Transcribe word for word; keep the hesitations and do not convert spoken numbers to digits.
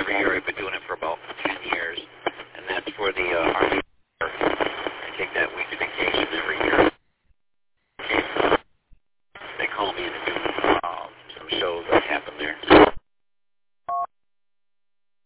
every year. I've been doing it for about ten years, and that's for the uh, Army. I take that week's vacation every year. Okay. They call me and do uh, some shows that happen there.